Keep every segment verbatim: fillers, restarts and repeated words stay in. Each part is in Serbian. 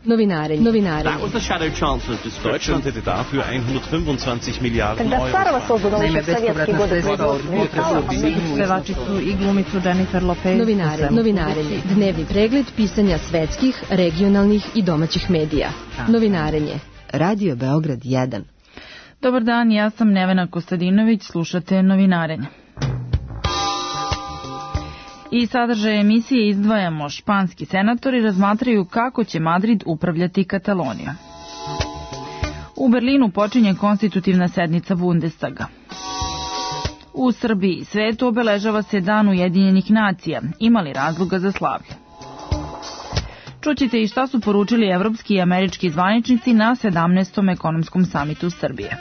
Novinarenje. Novinarenje. Deutschland hätte dafür hundertfünfundzwanzig Milliarden Когда Сарова создана еще в советские годы Pevačicu i glumicu Jennifer Lopez. Novinare, novinarenje. Dnevni pregled pisanja svetskih, regionalnih i domaćih medija. Novinarenje. Radio Beograd jedan. Dobar dan, ja sam Nevena Kostadinović, slušate Novinarenje. I sadržaj emisije izdvajamo: španski senatori razmatraju kako će Madrid upravljati Katalonijom. U Berlinu počinje konstitutivna sednica Bundestaga. U Srbiji i svetu obeležava se Dan Ujedinjenih nacija. Ima li razloga za slavlje? Čućete i šta su poručili evropski i američki zvaničnici na sedamnaestom ekonomskom samitu Srbije.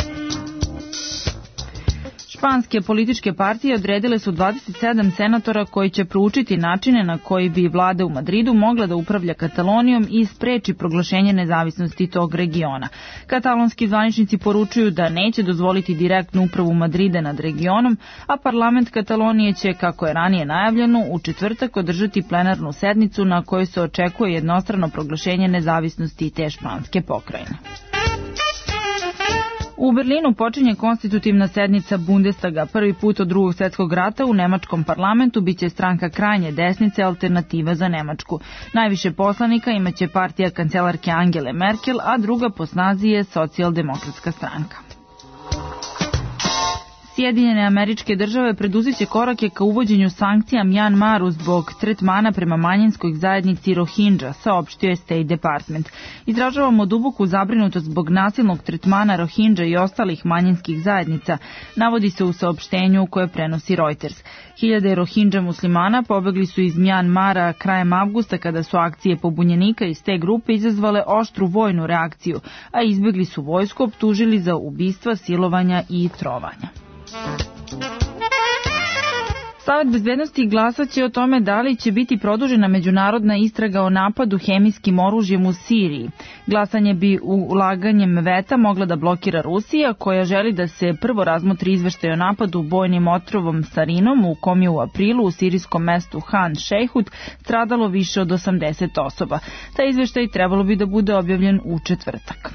Španske političke partije odredile su dvadeset sedam senatora koji će proučiti načine na koji bi vlada u Madridu mogla da upravlja Katalonijom i spreči proglašenje nezavisnosti tog regiona. Katalonski zvaničnici poručuju da neće dozvoliti direktnu upravu Madrida nad regionom, a parlament Katalonije će, kako je ranije najavljeno, u četvrtak održati plenarnu sednicu na kojoj se očekuje jednostrano proglašenje nezavisnosti te španske pokrajine. U Berlinu počinje konstitutivna sednica Bundestaga. Prvi put od drugog svjetskog rata u nemačkom parlamentu biće stranka krajnje desnice Alternativa za Nemačku. Najviše poslanika imaće partija kancelarke Angele Merkel, a druga po snazi je socijaldemokratska stranka. Sjedinjene Američke Države preduziće korake ka uvođenju sankcija Mjanmaru zbog tretmana prema manjinskoj zajednici Rohingya, saopštio je State Department. Izražavamo duboku zabrinutost zbog nasilnog tretmana Rohingya i ostalih manjinskih zajednica, navodi se u saopštenju koje prenosi Reuters. Hiljade Rohingya muslimana pobegli su iz Mjanmara krajem avgusta kada su akcije pobunjenika iz te grupe izazvale oštru vojnu reakciju, a izbjegli su vojsku optužili za ubistva, silovanja i trovanja. Savet bezbednosti glasaće o tome da li će biti produžena međunarodna istraga o napadu hemijskim oružjem u Siriji. Glasanje bi ulaganjem veta mogla da blokira Rusija, koja želi da se prvo razmotri izveštaj o napadu bojnim otrovom sarinom u kom je u aprilu u sirijskom mestu Han Šejhut stradalo više od osamdeset osoba. Taj izveštaj trebalo bi da bude objavljen u četvrtak.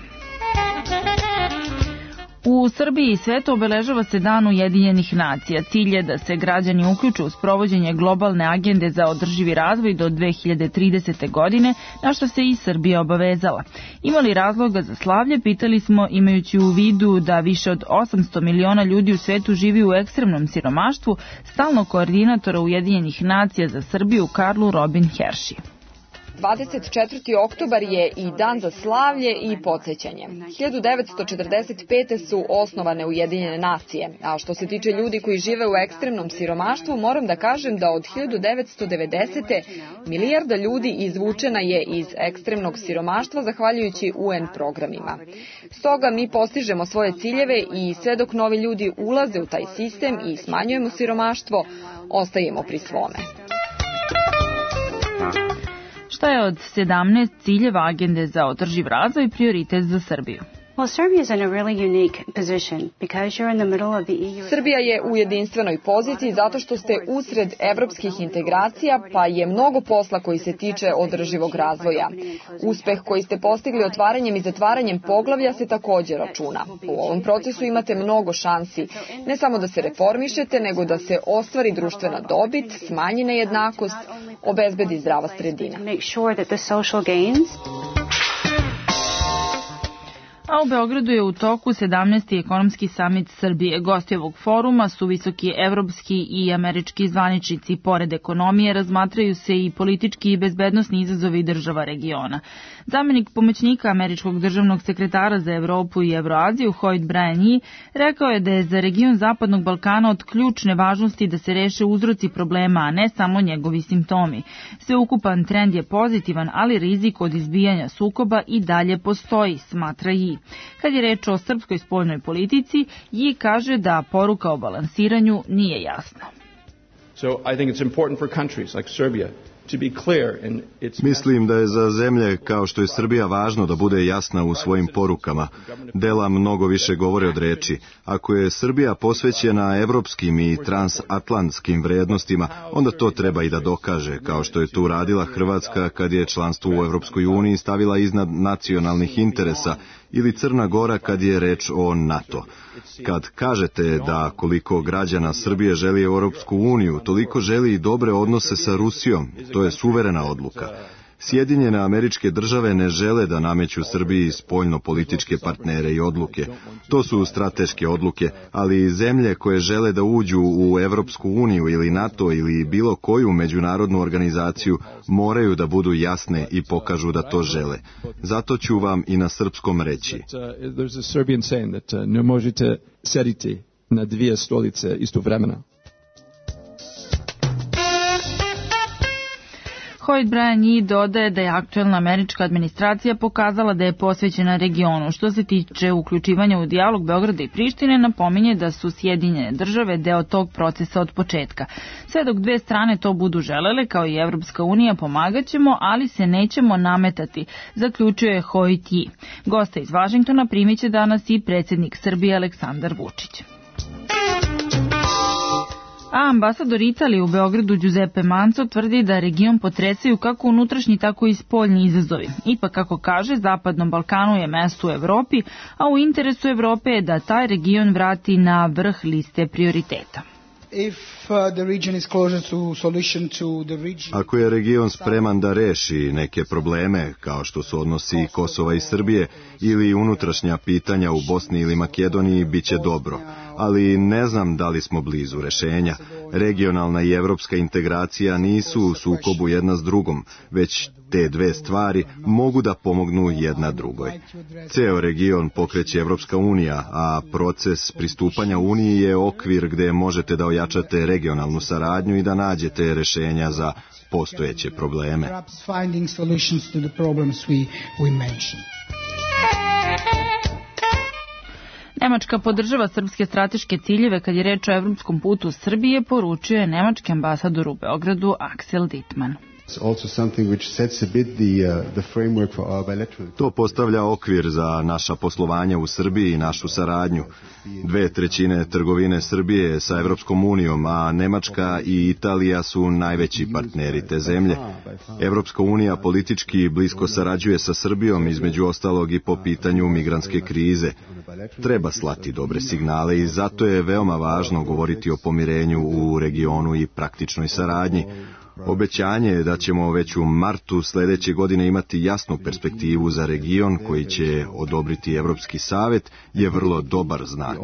U Srbiji i svetu obeležava se Dan Ujedinjenih nacija. Cilj je da se građani uključe u sprovođenje globalne agende za održivi razvoj do dve hiljade tridesete. godine, na što se i Srbija obavezala. Ima li razloga za slavlje, pitali smo, imajući u vidu da više od osamsto miliona ljudi u svetu živi u ekstremnom siromaštvu, stalnog koordinatora Ujedinjenih nacija za Srbiju Karlu Robin Hershey. dvadeset četvrti oktobar je i dan za slavlje i podsjećanje. hiljadu devetsto četrdeset pete. su osnovane Ujedinjene nacije, a što se tiče ljudi koji žive u ekstremnom siromaštvu, moram da kažem da od hiljadu devetsto devedesete. milijarda ljudi izvučena je iz ekstremnog siromaštva zahvaljujući U N programima. Stoga mi postižemo svoje ciljeve i sve dok novi ljudi ulaze u taj sistem i smanjujemo siromaštvo, ostajemo pri svome. Šta je od sedamnaest ciljeva agende za održiv razvoj prioritet za Srbiju? Srbija je u jedinstvenoj poziciji zato što ste usred evropskih integracija, pa je mnogo posla koji se tiče održivog razvoja. Uspeh koji ste postigli otvaranjem i zatvaranjem poglavlja se također računa. U ovom procesu imate mnogo šansi, ne samo da se reformišete, nego da se ostvari društvena dobit, smanji nejednakost, obezbedi zdrava sredina. A u Beogradu je u toku sedamnaesti ekonomski samit Srbije. Gosti ovog foruma su visoki evropski i američki zvaničnici. Pored ekonomije razmatraju se i politički i bezbednosni izazovi država regiona. Zamenik pomoćnika američkog državnog sekretara za Evropu i Evroaziju, Hoyt Brian Yee, rekao je da je za region Zapadnog Balkana od ključne važnosti da se reše uzroci problema, a ne samo njegovi simptomi. Sveukupan trend je pozitivan, ali rizik od izbijanja sukoba i dalje postoji, smatra Yee. Kad je reč o srpskoj spoljnoj politici, Yee kaže da poruka o balansiranju nije jasna. So I think it's important for countries like Serbia Mislim da je za zemlje kao što je Srbija važno da bude jasna u svojim porukama. Dela mnogo više govore od reči. Ako je Srbija posvećena evropskim i transatlantskim vrednostima, onda to treba i da dokaže, kao što je tu radila Hrvatska kad je članstvo u Evropskoj uniji stavila iznad nacionalnih interesa, ili Crna Gora kad je reč o NATO. Kad kažete da koliko građana Srbije želi Europsku uniju, toliko želi i dobre odnose sa Rusijom, to je suverena odluka. Sjedinjene Američke Države ne žele da nameću Srbiji spoljno-političke partnere i odluke. To su strateške odluke, ali zemlje koje žele da uđu u Evropsku uniju ili NATO ili bilo koju međunarodnu organizaciju moraju da budu jasne i pokažu da to žele. Zato ću vam i na srpskom reći. Ne možete sediti na dvije stolice istovremeno. Hoyt Bryan Yee dodaje da je aktuelna američka administracija pokazala da je posvećena regionu. Što se tiče uključivanja u dijalog Beograda i Prištine, napominje da su Sjedinjene Države deo tog procesa od početka. Sve dok dve strane to budu želele, kao i Evropska unija, pomagaćemo, ali se nećemo nametati, zaključuje Hoyt Yee. Gosta iz Vašingtona primiće danas i predsjednik Srbije Aleksandar Vučić. A ambasador Italije u Beogradu Giuseppe Manzo tvrdi da region potresaju kako unutrašnji, tako i spoljni izazovi. Ipak, kako kaže, Zapadnom Balkanu je mesto u Evropi, a u interesu Evrope je da taj region vrati na vrh liste prioriteta. Ako je region spreman da reši neke probleme, kao što su odnosi Kosova i Srbije, ili unutrašnja pitanja u Bosni ili Makedoniji, bit će dobro. Ali ne znam da li smo blizu rešenja. Regionalna i evropska integracija nisu u sukobu jedna s drugom, već te dve stvari mogu da pomognu jedna drugoj. Ceo region pokreće Evropska unija, a proces pristupanja Uniji je okvir gde možete da ojačate regionalnu saradnju i da nađete rešenja za postojeće probleme. Nemačka podržava srpske strateške ciljeve kad je reč o evropskom putu Srbije, poručio je nemački ambasador u Beogradu Axel Dittmann. To postavlja okvir za naša poslovanja u Srbiji i našu saradnju. Dve trećine trgovine Srbije sa Evropskom unijom, a Nemačka i Italija su najveći partneri te zemlje. Evropska unija politički blisko sarađuje sa Srbijom, između ostalog i po pitanju migrantske krize. Treba slati dobre signale i zato je veoma važno govoriti o pomirenju u regionu i praktičnoj saradnji. Obećanje je da ćemo već u martu sledeće godine imati jasnu perspektivu za region koji će odobriti Evropski savet je vrlo dobar znak.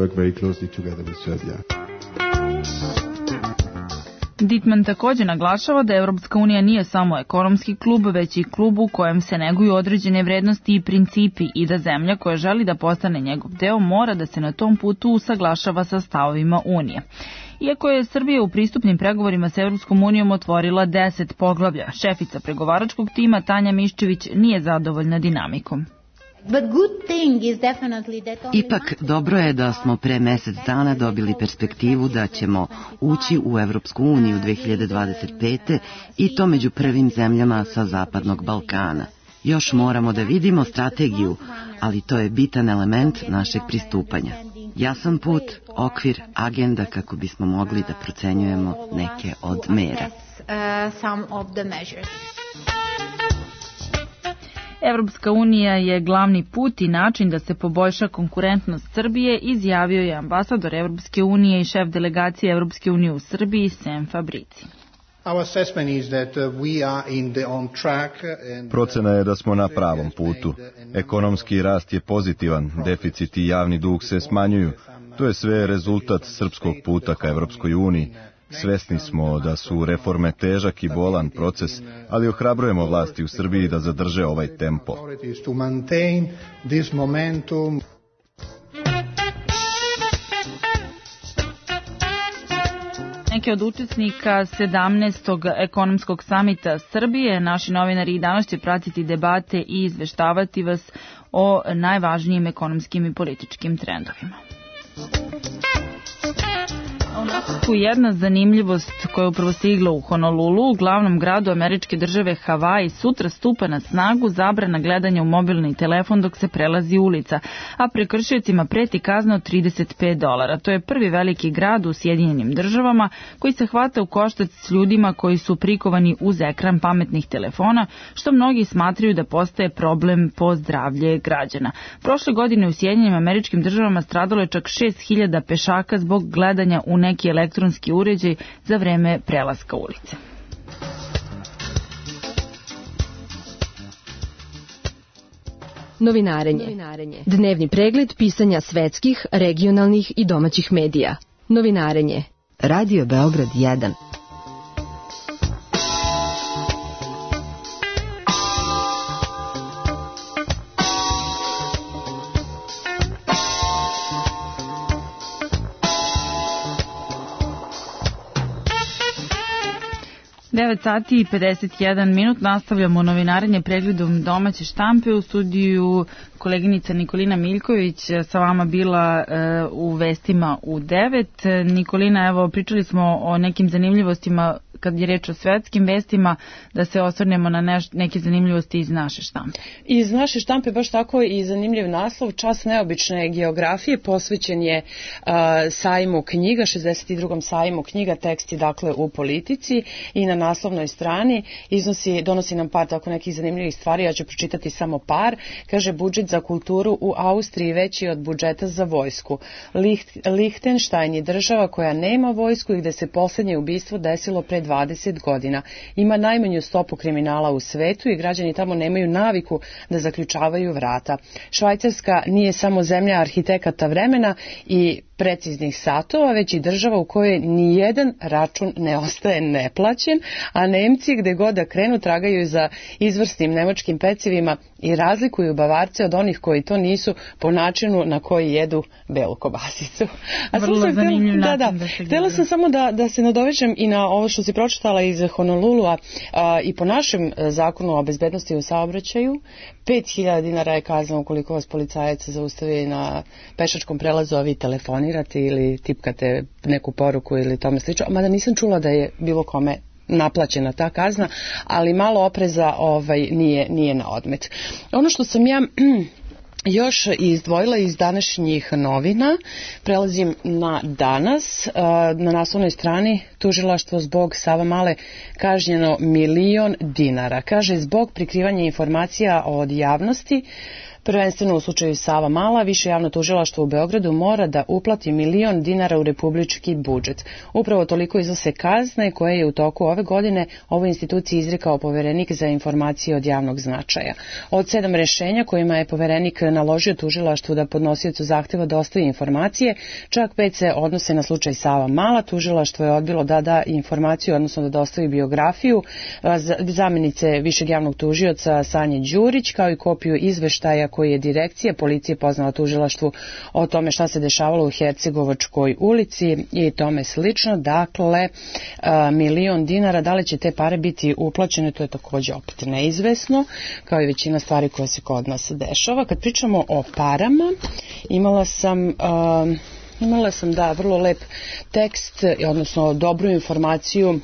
Dittmann također naglašava da Evropska unija nije samo ekonomski klub, već i klub u kojem se neguju određene vrednosti i principi i da zemlja koja želi da postane njegov deo mora da se na tom putu usaglašava sa stavovima Unije. Iako je Srbija u pristupnim pregovorima s Evropskom unijom otvorila deset poglavlja, šefica pregovaračkog tima Tanja Miščević nije zadovoljna dinamikom. Ipak, dobro je da smo pre mesec dana dobili perspektivu da ćemo ući u Evropsku uniju dve hiljade dvadeset pete i to među prvim zemljama sa Zapadnog Balkana. Još moramo da vidimo strategiju, ali to je bitan element našeg pristupanja. Jasan put, okvir, agenda kako bismo mogli da procenjujemo neke od mera. Evropska unija je glavni put i način da se poboljša konkurentnost Srbije, izjavio je ambasador Evropske unije i šef delegacije Evropske unije u Srbiji Sem Fabrici. Procena je da smo na pravom putu. Ekonomski rast je pozitivan, deficit i javni dug se smanjuju. To je sve rezultat srpskog puta ka Evropskoj uniji. Svesni smo da su reforme težak i bolan proces, ali ohrabrujemo vlasti u Srbiji da zadrže ovaj tempo. Neki od učesnika sedamnaestog ekonomskog samita Srbije, naši novinari i danas će pratiti debate i izveštavati vas o najvažnijim ekonomskim i političkim trendovima. Tu jedna zanimljivost koja je upravo stigla u Honolulu, u glavnom gradu američke države Havaji, sutra stupa na snagu zabrana gledanja u mobilni telefon dok se prelazi ulica, a prekršiocima preti kazna od trideset pet dolara. To je prvi veliki grad u Sjedinjenim državama koji se hvata u koštac s ljudima koji su prikovani uz ekran pametnih telefona, što mnogi smatraju da postaje problem po zdravlje građana. Prošle godine u Sjedinjenim američkim državama stradalo je čak šest hiljada pešaka zbog gledanja u neki elektronski uređaj za vreme prelaska ulice. Novinarenje. Dnevni pregled pisanja svetskih, regionalnih i domaćih medija. Novinarenje. Radio Beograd jedan. devet sati i pedeset jedan minut, nastavljamo novinarenje pregledom domaće štampe. U studiju koleginica Nikolina Miljković sa vama bila e, u vestima u devet. Nikolina, evo, pričali smo o nekim zanimljivostima kad je reč o svetskim vestima, da se osvrnemo na neš, neke zanimljivosti iz naše štampe. Iz naše štampe baš tako i zanimljiv naslov, čas neobične geografije, posvećen je uh, sajmu knjiga, šezdeset drugom sajmu knjiga, teksti dakle u politici, i na naslovnoj strani iznosi, donosi nam par tako nekih zanimljivih stvari, ja ću pročitati samo par. Kaže, budžet za kulturu u Austriji veći od budžeta za vojsku. Licht, Lichtenstein je država koja nema vojsku i gde se poslednje ubistvo desilo pre dvadeset godina. Ima najmanju stopu kriminala u svetu i građani tamo nemaju naviku da zaključavaju vrata. Švajcarska nije samo zemlja arhitekata vremena i preciznih satova, već i država u kojoj nijedan račun ne ostaje neplaćen, a Nemci gde god da krenu tragaju za izvrsnim nemačkim pecivima i razlikuju Bavarce od onih koji to nisu po načinu na koji jedu belu kobasicu. A Vrlo sam zanimljiv htjela, način da, da, da se htjela sam samo da, da se nadovežem i na ovo što si pročitala iz Honolulua, a, i po našem zakonu o bezbednosti u saobraćaju pet hiljada dinara je kazna ukoliko vas policajac zaustavi na pešačkom prelazu, a vi telefonirate ili tipkate neku poruku ili tome slično. Mada nisam čula da je bilo kome naplaćena ta kazna, ali malo opreza ovaj, nije, nije na odmet. Ono što sam ja još izdvojila iz današnjih novina, prelazim na danas. Na naslovnoj strani tužilaštvo zbog Savamale kažnjeno milion dinara. Kaže, zbog prikrivanja informacija od javnosti, prvenstveno u slučaju Savamala, više javno tužilaštvo u Beogradu mora da uplati milion dinara u republički budžet. Upravo toliko iznose kazne koje je u toku ove godine ovoj instituciji izrekao poverenik za informacije od javnog značaja. Od sedam rešenja kojima je poverenik naložio tužilaštvu da podnosiocu zahteva dostavi informacije, čak pet se odnose na slučaj Savamala. Tužilaštvo je odbilo da da informaciju, odnosno da dostavi biografiju zamenice višeg javnog tužioca Sanje Đurić, kao i kopiju izveštaja koji je direkcija policije poznala tužilaštvu o tome šta se dešavalo u Hercegovačkoj ulici i tome slično. Dakle, milion dinara, da li će te pare biti uplaćene, to je također opet neizvesno, kao i većina stvari koja se kod nas dešava. Kad pričamo o parama, imala sam... Uh, imala sam, da, vrlo lep tekst, odnosno dobru informaciju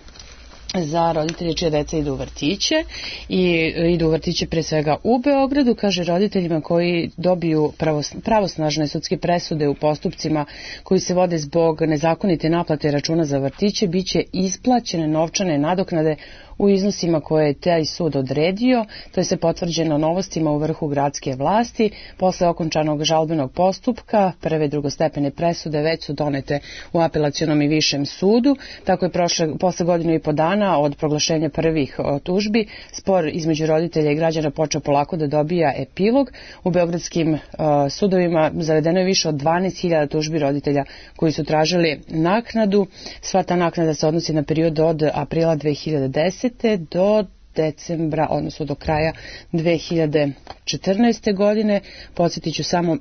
za roditelje čije deca idu u vrtiće i idu u vrtiće pre svega u Beogradu. Kaže, roditeljima koji dobiju pravosnažne sudske presude u postupcima koji se vode zbog nezakonite naplate računa za vrtiće, bit će isplaćene novčane nadoknade u iznosima koje je taj sud odredio. To je se potvrđeno novostima u vrhu gradske vlasti. Posle okončanog žalbenog postupka, prve drugostepene presude već su donete u apelacionom i višem sudu. Tako je prošle, posle godinu i po dana od proglašenja prvih tužbi, spor između roditelja i građana počeo polako da dobija epilog. U beogradskim uh, sudovima zavedeno je više od dvanaest hiljada tužbi roditelja koji su tražili naknadu. Sva ta naknada se odnosi na period od aprila dve hiljade desete do decembra, odnosno do kraja dve hiljade četrnaeste. godine. Podsjetit ću samo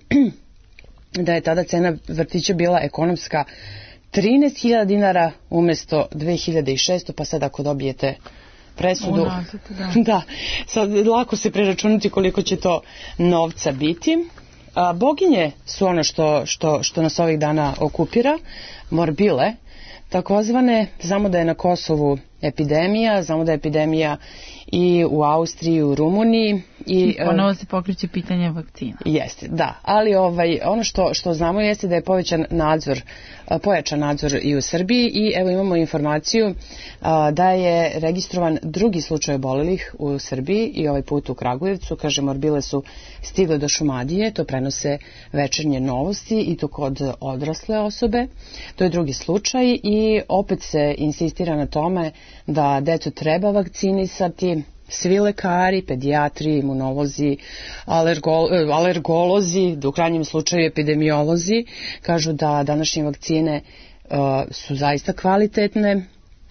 da je tada cena vrtića bila ekonomska trinaest hiljada dinara umjesto dve hiljade šesto, pa sad ako dobijete presudu, Unazad, da. da, sad lako se preračunati koliko će to novca biti. A, boginje su ono što, što, što nas ovih dana okupira, morbile, takozvane, znamo da je na Kosovu epidemija, znamo da je epidemija i u Austriji, i u Rumuniji. I ponovo se pokreće pitanje vakcina. Jeste, da, ali ovaj, ono što, što znamo jeste da je povećan nadzor, pojačan nadzor i u Srbiji i evo imamo informaciju a, da je registrovan drugi slučaj obolelih u Srbiji i ovaj put u Kragujevcu, kaže morbile su stigle do Šumadije, to prenose Večernje novosti i to kod odrasle osobe, to je drugi slučaj i opet se insistira na tome da decu treba vakcinisati. Svi lekari, pedijatri, imunolozi, alergo, alergolozi, u krajnjem slučaju epidemiolozi, kažu da današnje vakcine uh, su zaista kvalitetne.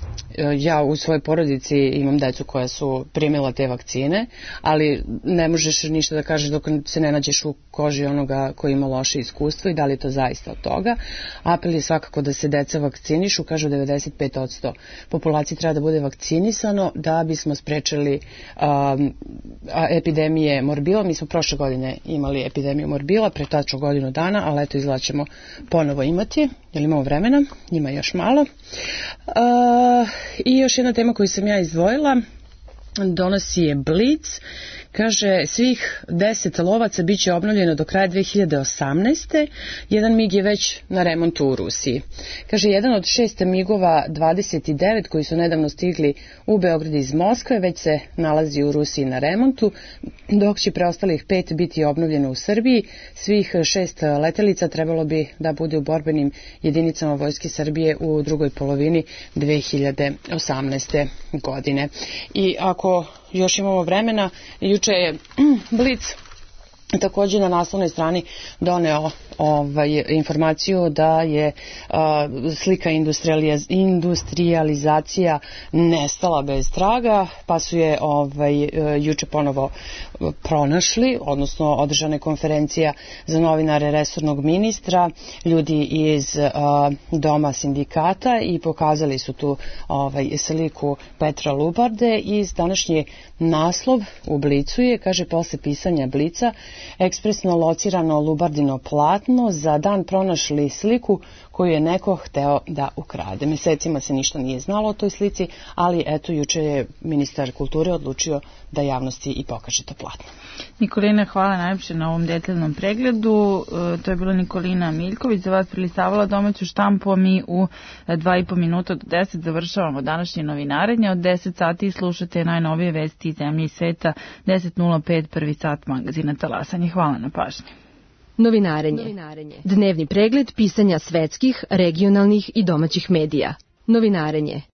Ja u svojoj porodici imam decu koja su primila te vakcine, ali ne možeš ništa da kažeš dok se ne nađeš u koži onoga koji ima loše iskustvo i da li je to zaista od toga. Apel je svakako da se deca vakcinišu, kažu devedeset pet posto populacije treba da bude vakcinisano da bismo sprečili um, epidemije morbila. Mi smo prošle godine imali epidemiju morbila, pre tačno godinu dana, ali eto izgleda ćemo ponovo imati. Jel imamo vremena? Ima još malo. Uh, I još jedna tema koju sam ja izdvojila, donosi je Blic. Kaže, svih deset lovaca bit će obnovljeno do kraja dve hiljade osamnaeste. Jedan mig je već na remontu u Rusiji. Kaže, jedan od šest migova dvadeset devet koji su nedavno stigli u Beograd iz Moskve već se nalazi u Rusiji na remontu, dok će preostalih pet biti obnovljeno u Srbiji. Svih šest letelica trebalo bi da bude u borbenim jedinicama Vojske Srbije u drugoj polovini dve hiljade osamnaeste. godine. I ako još imamo vremena, juče je Blic također na naslovnoj strani doneo ovaj, informaciju da je a, slika industrijalizacija nestala bez traga, pa su je ovaj, juče ponovo pronašli, odnosno održana konferencija za novinare resornog ministra, ljudi iz a, doma sindikata i pokazali su tu ovaj, sliku Petra Lubarde i današnji naslov u Blicu je, kaže, posle pisanja Blica, ekspresno locirano Lubardino platno, za dan pronašli sliku koju je neko hteo da ukrade. Mesecima se ništa nije znalo o toj slici, ali eto, juče je ministar kulture odlučio da javnosti i pokaže to platno. Nikolina, hvala najlepše na ovom detaljnom pregledu. E, to je bila Nikolina Miljković, za vas prilistavala domaću štampu, a mi u dva i po minuta do deset završavamo današnje novinarenje. Od deset sati slušate najnovije vesti iz zemlje i sveta, deset nula pet prvi sat magazina Talasanje. Hvala na pažnji. Novinarenje. Dnevni pregled pisanja svetskih, regionalnih i domaćih medija. Novinarenje.